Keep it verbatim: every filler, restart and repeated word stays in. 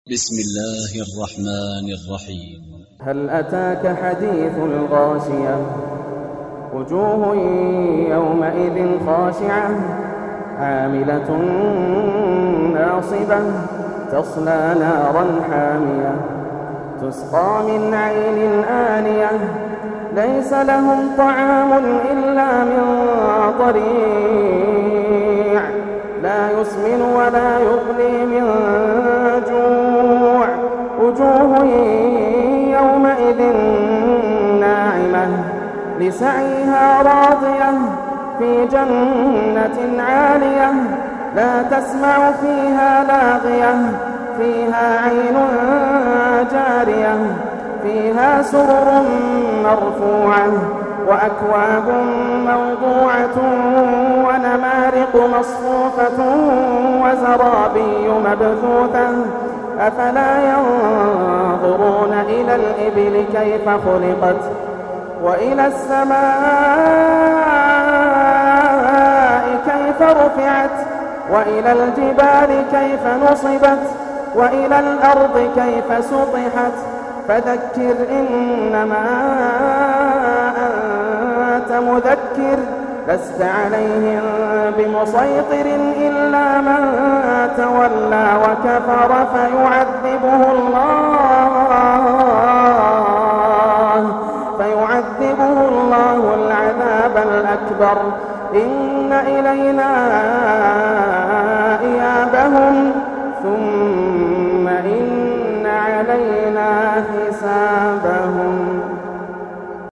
بسم الله الرحمن الرحيم. هل أتاك حديث الغاشية؟ وجوه يومئذ خاشعة عاملة ناصبة تصلى نارا حامية تسقى من عين آنية ليس لهم طعام إلا من ضريع لا يسمن ولا يغني من جوع وجوه يومئذ ناعمة لسعيها راضية في جنة عالية لا تسمع فيها لاغية فيها عين جارية فيها سرر مرفوعة وأكواب موضوعة ونمارق مصفوفة وزرابي مبثوثة أفلا ينظرون إلى الإبل كيف خلقت وإلى السماء كيف رفعت وإلى الجبال كيف نصبت وإلى الأرض كيف سطحت فذكر إنما أنت مذكر لست عليهم بمسيطر إلا من تولى وكفر فيعذبه الله فيعذبه الله العذاب الأكبر إن إلينا إيابهم ثم إن علينا حسابهم.